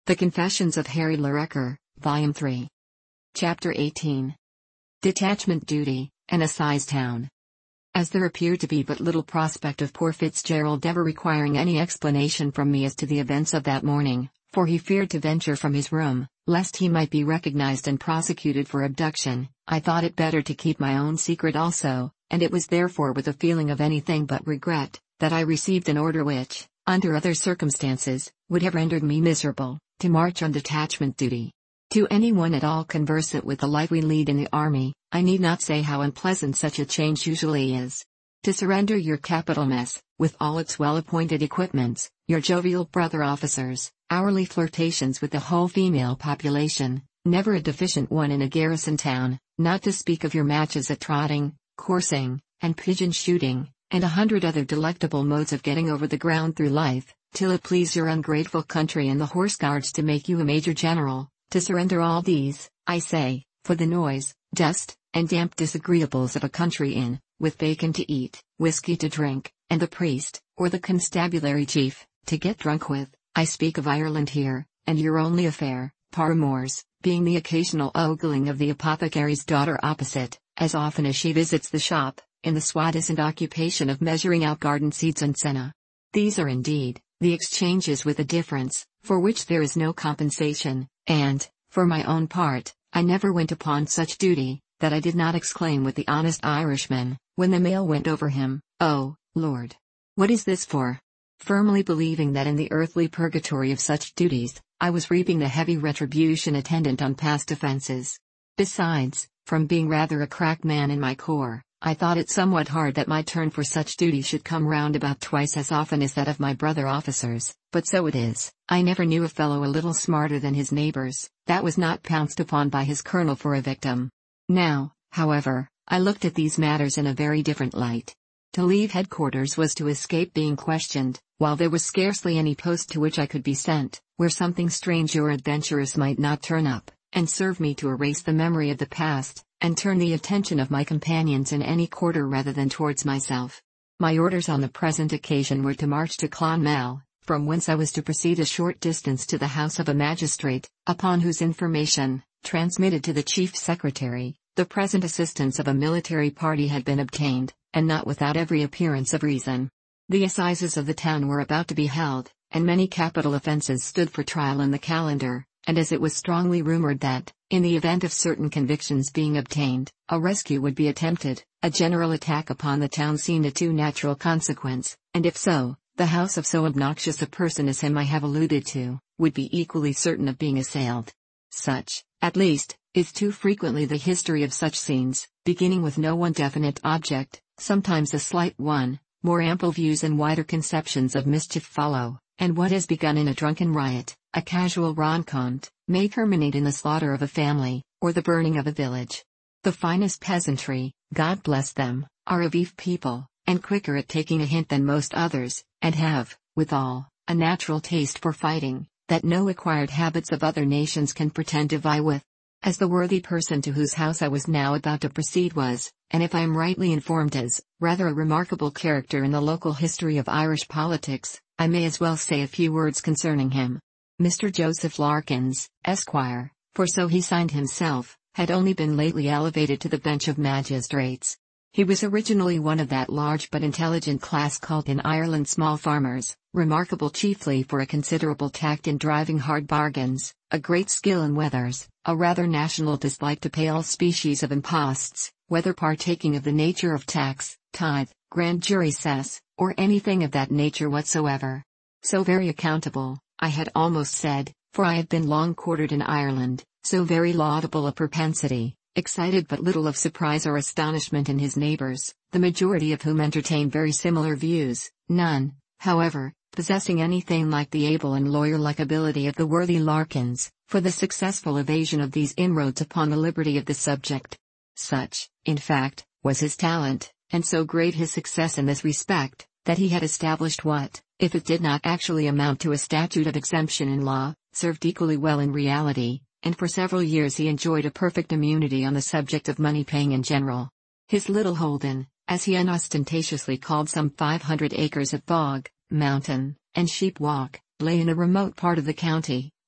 The Confessions of Harry Lorrequer, Volume 3. Chapter 18. Detachment Duty, an Assize Town. As there appeared to be but little prospect of poor Fitzgerald ever requiring any explanation from me as to the events of that morning, for he feared to venture from his room, lest he might be recognized and prosecuted for abduction, I thought it better to keep my own secret also, and it was therefore with a feeling of anything but regret, that I received an order which, under other circumstances, would have rendered me miserable, to march on detachment duty. To anyone at all conversant with the life we lead in the army, I need not say how unpleasant such a change usually is. To surrender your capital mess, with all its well-appointed equipments, your jovial brother officers, hourly flirtations with the whole female population, never a deficient one in a garrison town, not to speak of your matches at trotting, coursing, and pigeon shooting, and 100 other delectable modes of getting over the ground through life, till it please your ungrateful country and the horse guards to make you a major general, to surrender all these, I say, for the noise, dust, and damp disagreeables of a country inn, with bacon to eat, whiskey to drink, and the priest, or the constabulary chief, to get drunk with. I speak of Ireland here, and your only affair, paramours, being the occasional ogling of the apothecary's daughter opposite, as often as she visits the shop, in the soi-disant occupation of measuring out garden seeds and senna. These are indeed the exchanges with a difference, for which there is no compensation, and, for my own part, I never went upon such duty, that I did not exclaim with the honest Irishman, when the mail went over him, "Oh, Lord! What is this for?" Firmly believing that in the earthly purgatory of such duties, I was reaping the heavy retribution attendant on past offences. Besides, from being rather a crack man in my corps, I thought it somewhat hard that my turn for such duty should come round about twice as often as that of my brother officers, but so it is. I never knew a fellow a little smarter than his neighbors, that was not pounced upon by his colonel for a victim. Now, however, I looked at these matters in a very different light. To leave headquarters was to escape being questioned, while there was scarcely any post to which I could be sent, where something strange or adventurous might not turn up, and serve me to erase the memory of the past, and turn the attention of my companions in any quarter rather than towards myself. My orders on the present occasion were to march to Clonmel, from whence I was to proceed a short distance to the house of a magistrate, upon whose information, transmitted to the chief secretary, the present assistance of a military party had been obtained, and not without every appearance of reason. The assizes of the town were about to be held, and many capital offences stood for trial in the calendar, and as it was strongly rumoured that, in the event of certain convictions being obtained, a rescue would be attempted, a general attack upon the town seemed a too natural consequence, and if so, the house of so obnoxious a person as him I have alluded to, would be equally certain of being assailed. Such, at least, is too frequently the history of such scenes, beginning with no one definite object, sometimes a slight one, more ample views and wider conceptions of mischief follow, and what has begun in a drunken riot, a casual rencontre, may terminate in the slaughter of a family, or the burning of a village. The finest peasantry, God bless them, are a vif people, and quicker at taking a hint than most others, and have, withal, a natural taste for fighting, that no acquired habits of other nations can pretend to vie with. As the worthy person to whose house I was now about to proceed was, and if I am rightly informed is, rather a remarkable character in the local history of Irish politics, I may as well say a few words concerning him. Mr. Joseph Larkins, Esquire, for so he signed himself, had only been lately elevated to the bench of magistrates. He was originally one of that large but intelligent class called in Ireland small farmers, remarkable chiefly for a considerable tact in driving hard bargains, a great skill in weathers, a rather national dislike to pay all species of imposts, whether partaking of the nature of tax, tithe, grand jury cess, or anything of that nature whatsoever. So very accountable, I had almost said, for I have been long quartered in Ireland, so very laudable a propensity, excited but little of surprise or astonishment in his neighbors, the majority of whom entertained very similar views, none, however, possessing anything like the able and lawyer-like ability of the worthy Larkins, for the successful evasion of these inroads upon the liberty of the subject. Such, in fact, was his talent, and so great his success in this respect, that he had established what, if it did not actually amount to a statute of exemption in law, served equally well in reality, and for several years he enjoyed a perfect immunity on the subject of money paying in general. His little Holden, as he unostentatiously called some 500 acres of bog, mountain, and sheep walk, lay in a remote part of the county,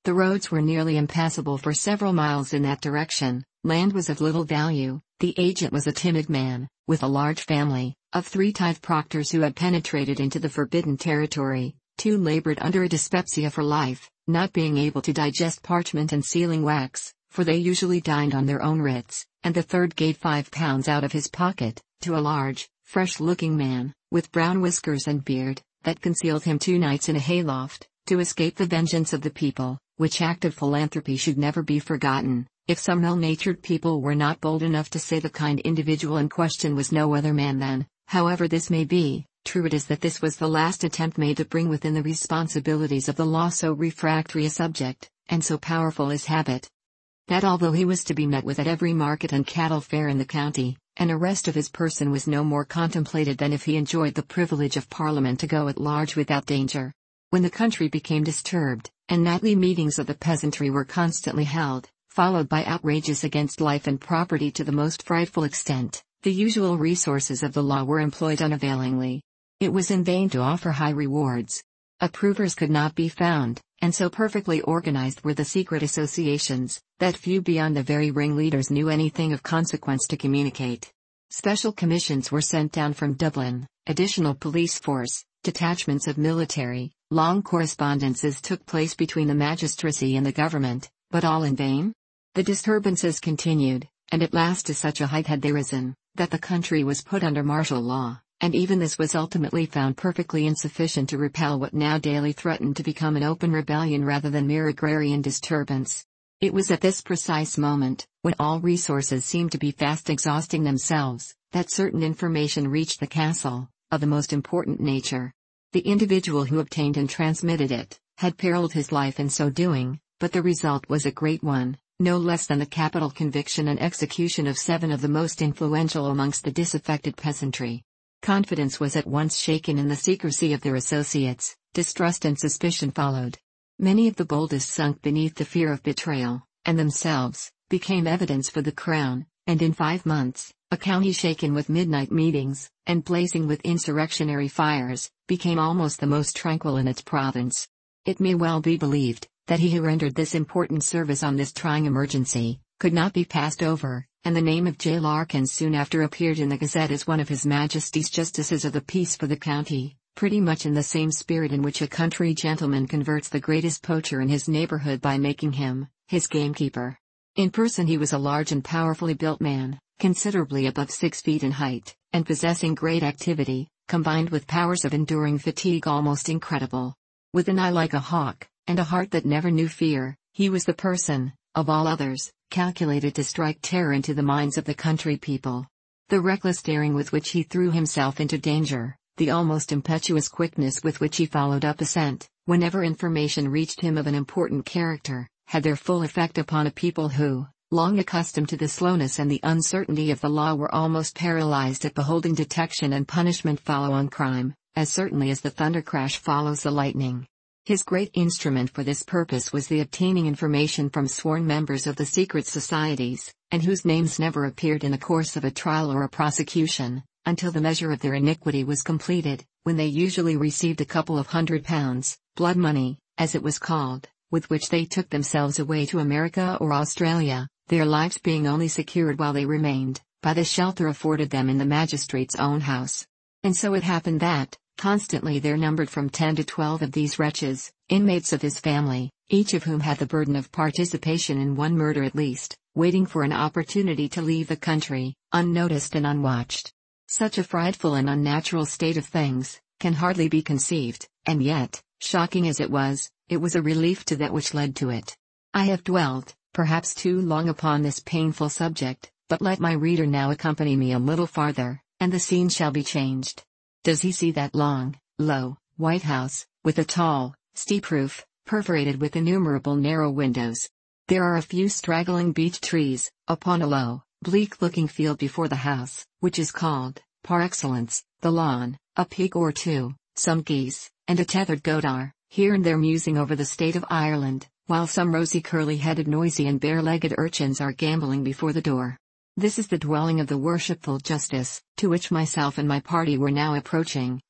The roads were nearly impassable for several miles in that direction, land was of little value, the agent was a timid man, with a large family, of 3 tithe proctors who had penetrated into the forbidden territory, 2 labored under a dyspepsia for life, not being able to digest parchment and sealing wax, for they usually dined on their own writs, and the 3rd gave £5 out of his pocket, to a large, fresh-looking man, with brown whiskers and beard, that concealed him 2 nights in a hayloft, to escape the vengeance of the people, which act of philanthropy should never be forgotten, if some ill-natured people were not bold enough to say the kind individual in question was no other man than, however this may be, true it is that this was the last attempt made to bring within the responsibilities of the law so refractory a subject, and so powerful his habit, that although he was to be met with at every market and cattle fair in the county, an arrest of his person was no more contemplated than if he enjoyed the privilege of Parliament to go at large without danger. When the country became disturbed, and nightly meetings of the peasantry were constantly held, followed by outrages against life and property to the most frightful extent, the usual resources of the law were employed unavailingly. It was in vain to offer high rewards. Approvers could not be found, and so perfectly organized were the secret associations, that few beyond the very ringleaders knew anything of consequence to communicate. Special commissions were sent down from Dublin, additional police force, detachments of military, long correspondences took place between the magistracy and the government, but all in vain? The disturbances continued, and at last to such a height had they risen, that the country was put under martial law, and even this was ultimately found perfectly insufficient to repel what now daily threatened to become an open rebellion rather than mere agrarian disturbance. It was at this precise moment, when all resources seemed to be fast exhausting themselves, that certain information reached the castle, of the most important nature. The individual who obtained and transmitted it, had periled his life in so doing, but the result was a great one, no less than the capital conviction and execution of 7 of the most influential amongst the disaffected peasantry. Confidence was at once shaken in the secrecy of their associates, distrust and suspicion followed. Many of the boldest sunk beneath the fear of betrayal, and themselves, became evidence for the crown, and in 5 months, a county shaken with midnight meetings, and blazing with insurrectionary fires, became almost the most tranquil in its province. It may well be believed, that he who rendered this important service on this trying emergency, could not be passed over, and the name of J. Larkins soon after appeared in the Gazette as one of His Majesty's Justices of the Peace for the county, pretty much in the same spirit in which a country gentleman converts the greatest poacher in his neighborhood by making him his gamekeeper. In person he was a large and powerfully built man, considerably above 6 feet in height, and possessing great activity, combined with powers of enduring fatigue almost incredible. With an eye like a hawk, and a heart that never knew fear, he was the person, of all others, calculated to strike terror into the minds of the country people. The reckless daring with which he threw himself into danger, the almost impetuous quickness with which he followed up a scent, whenever information reached him of an important character, had their full effect upon a people who, long accustomed to the slowness and the uncertainty of the law, were almost paralyzed at beholding detection and punishment follow on crime, as certainly as the thunder crash follows the lightning. His great instrument for this purpose was the obtaining information from sworn members of the secret societies, and whose names never appeared in the course of a trial or a prosecution, until the measure of their iniquity was completed, when they usually received a couple of £100, blood money, as it was called, with which they took themselves away to America or Australia, their lives being only secured while they remained, by the shelter afforded them in the magistrate's own house. And so it happened that, constantly there numbered from 10 to 12 of these wretches, inmates of his family, each of whom had the burden of participation in one murder at least, waiting for an opportunity to leave the country, unnoticed and unwatched. Such a frightful and unnatural state of things, can hardly be conceived, and yet, shocking as it was a relief to that which led to it. I have dwelt, perhaps too long upon this painful subject, but let my reader now accompany me a little farther, and the scene shall be changed. Does he see that long, low, white house, with a tall, steep roof, perforated with innumerable narrow windows? There are a few straggling beech trees, upon a low, bleak-looking field before the house, which is called, par excellence, the lawn. A pig or two, some geese, and a tethered goat are, here and there musing over the state of Ireland, while some rosy curly-headed noisy and bare-legged urchins are gambolling before the door. This is the dwelling of the worshipful Justice, to which myself and my party were now approaching,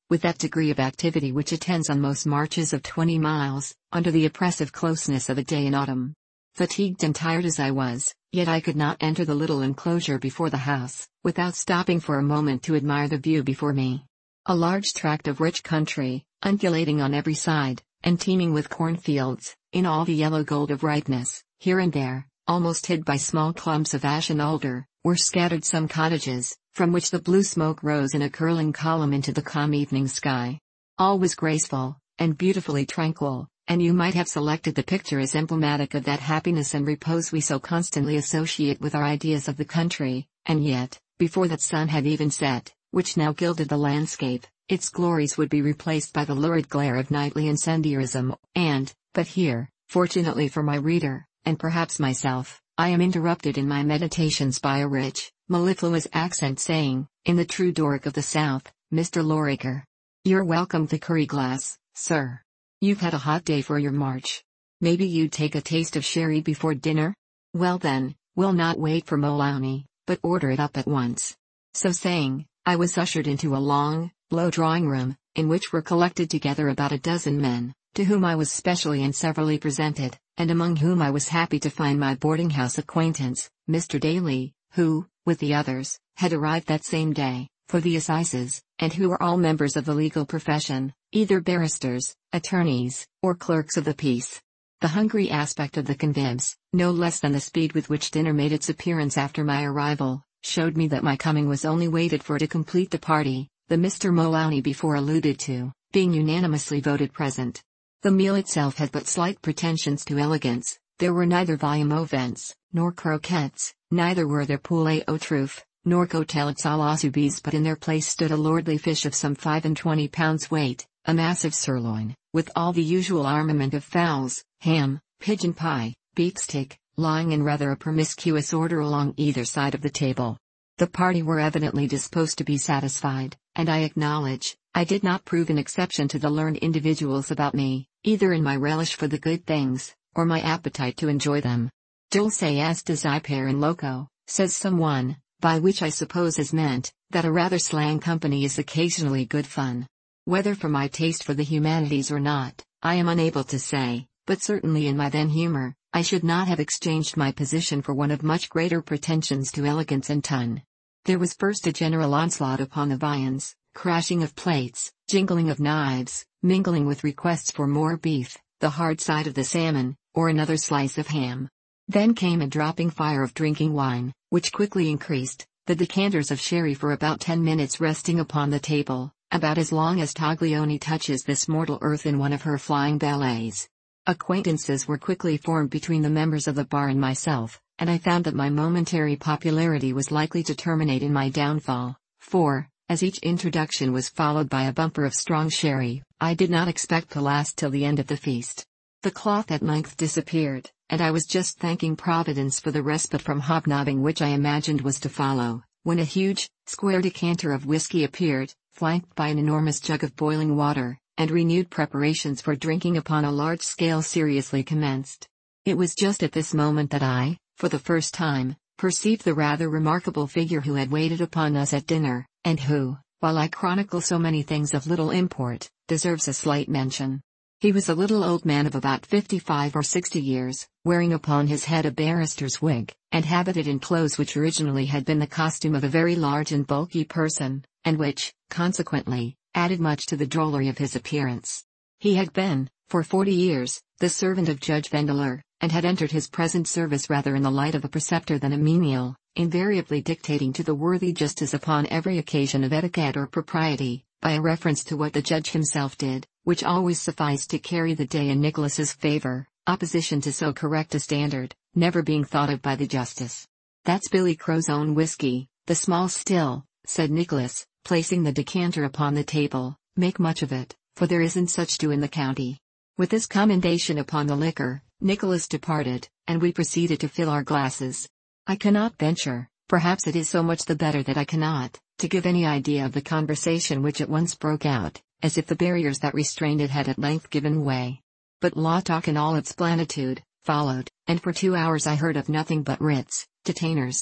with that degree of activity which attends on most marches of 20 miles, under the oppressive closeness of a day in autumn. Fatigued and tired as I was, yet I could not enter the little enclosure before the house, without stopping for a moment to admire the view before me. A large tract of rich country, undulating on every side, and teeming with cornfields, in all the yellow gold of ripeness. Here and there, almost hid by small clumps of ash and alder, were scattered some cottages, from which the blue smoke rose in a curling column into the calm evening sky. All was graceful, and beautifully tranquil, and you might have selected the picture as emblematic of that happiness and repose we so constantly associate with our ideas of the country, and yet, before that sun had even set, which now gilded the landscape, its glories would be replaced by the lurid glare of nightly incendiarism, but here, fortunately for my reader, and perhaps myself, I am interrupted in my meditations by a rich, mellifluous accent saying, in the true Doric of the South, "Mr. Lorriker. You're welcome to curry glass, sir. You've had a hot day for your march. Maybe you'd take a taste of sherry before dinner? Well then, we'll not wait for Molowny, but order it up at once." So saying, I was ushered into a long, low drawing room, in which were collected together about a dozen men, to whom I was specially and severally presented, and among whom I was happy to find my boarding-house acquaintance, Mr. Daly, who, with the others, had arrived that same day, for the assizes, and who were all members of the legal profession, either barristers, attorneys, or clerks of the peace. The hungry aspect of the convives, no less than the speed with which dinner made its appearance after my arrival, showed me that my coming was only waited for to complete the party, the Mr. Molowny before alluded to, being unanimously voted present. The meal itself had but slight pretensions to elegance. There were neither volume au vents, nor croquettes, neither were there poulet aux truffes, nor côtelettes à la Soubise, but in their place stood a lordly fish of some 25 pounds weight, a massive sirloin, with all the usual armament of fowls, ham, pigeon pie, beefsteak, lying in rather a promiscuous order along either side of the table. The party were evidently disposed to be satisfied, and I acknowledge, I did not prove an exception to the learned individuals about me, either in my relish for the good things, or my appetite to enjoy them. Dulce est desipere in loco, says someone, by which I suppose is meant, that a rather slang company is occasionally good fun. Whether for my taste for the humanities or not, I am unable to say, but certainly in my then humor, I should not have exchanged my position for one of much greater pretensions to elegance and ton. There was first a general onslaught upon the viands, crashing of plates, jingling of knives, mingling with requests for more beef, the hard side of the salmon, or another slice of ham. Then came a dropping fire of drinking wine, which quickly increased, the decanters of sherry for about 10 minutes resting upon the table, about as long as Taglioni touches this mortal earth in one of her flying ballets. Acquaintances were quickly formed between the members of the bar and myself, and I found that my momentary popularity was likely to terminate in my downfall, for, as each introduction was followed by a bumper of strong sherry, I did not expect to last till the end of the feast. The cloth at length disappeared, and I was just thanking Providence for the respite from hobnobbing which I imagined was to follow, when a huge, square decanter of whiskey appeared, flanked by an enormous jug of boiling water, and renewed preparations for drinking upon a large scale seriously commenced. It was just at this moment that I, for the first time, perceived the rather remarkable figure who had waited upon us at dinner, and who, while I chronicle so many things of little import, deserves a slight mention. He was a little old man of about 55 or 60 years, wearing upon his head a barrister's wig, and habited in clothes which originally had been the costume of a very large and bulky person, and which, consequently, added much to the drollery of his appearance. He had been, for 40 years, the servant of Judge Vendeler, and had entered his present service rather in the light of a preceptor than a menial, invariably dictating to the worthy justice upon every occasion of etiquette or propriety, by a reference to what the judge himself did, which always sufficed to carry the day in Nicholas's favor, opposition to so correct a standard, never being thought of by the justice. "That's Billy Crow's own whiskey, the small still," said Nicholas, placing the decanter upon the table. "Make much of it, for there isn't such to in the county." With this commendation upon the liquor, Nicholas departed, and we proceeded to fill our glasses. I cannot venture, perhaps it is so much the better that I cannot, to give any idea of the conversation which at once broke out, as if the barriers that restrained it had at length given way. But law talk in all its plenitude followed, and for 2 hours I heard of nothing but writs, detainers,